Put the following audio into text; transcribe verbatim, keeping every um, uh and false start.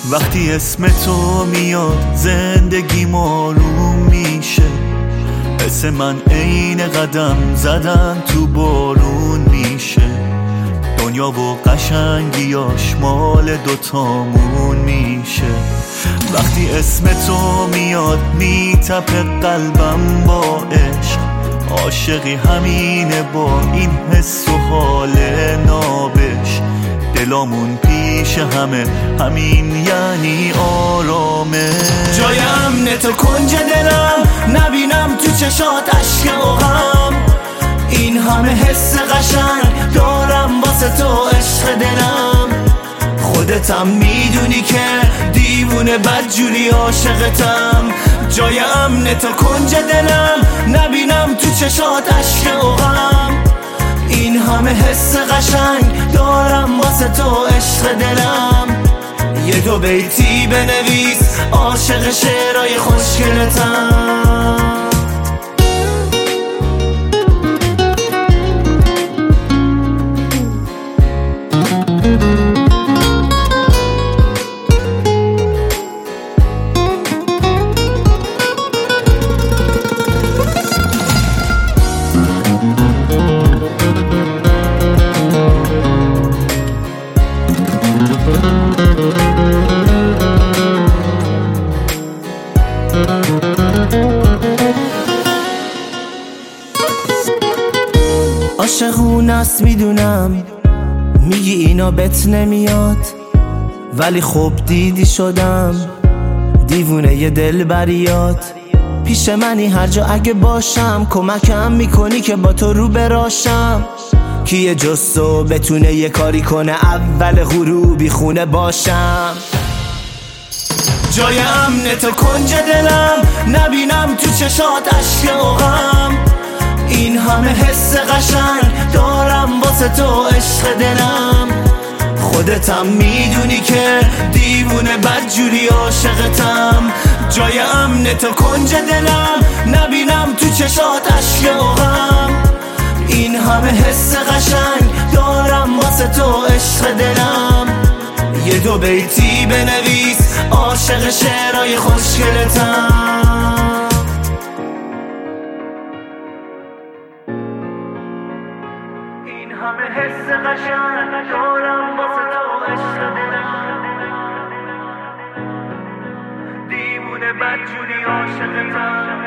وقتی اسم تو میاد زندگی معلوم میشه، حس من عین قدم زدن تو بارون میشه. دنیا و قشنگیاش مال دوتامون میشه. وقتی اسم تو میاد میتپه قلبم با عشق، عاشقی همینه با این حس و حال نابش. دلامون پیش همه همین یعنی آرامه. جای امن تو کنج دلم، نبینم تو چشات اشک و غم. این همه حس قشنگ دارم واسه تو عشق دلم. خودتم میدونی که دیوونه بدجوری عاشقتم. جای امن تو کنج دلم، نبینم تو چشات اشک و غم. این همه حس قشنگ دارم واسه تو عشق دلم. یه دو بیتی بنویس عاشق شعرهای خوشگلتم. عاشقون است میدونم، میگی اینا بهت نمیاد، ولی خب دیدی شدم دیوونه ی دلبریات. پیش منی هر جا اگه باشم، کمکم میکنی که با تو رو براشم. کیه جز تو بتونه یه کاری کنه اول غروبی خونه باشم. جای امن تو کنج دلم، نبینم تو چشات اشک و غم. این همه حس قشنگ دارم واسه تو عشق دلم. خودتم میدونی که دیوونه بدجوری عاشقتم. جای امن تو کنج دلم، نبینم تو چشات اشک و غم. این همه حس قشنگ دارم واسه تو عشق دلم. یه دو بیتی بنویس عاشق شعرهای خوشگلتم. این همه حس قشنگ دارم واسه تو عشق دلم. دیوونه بدجوری عاشقتم.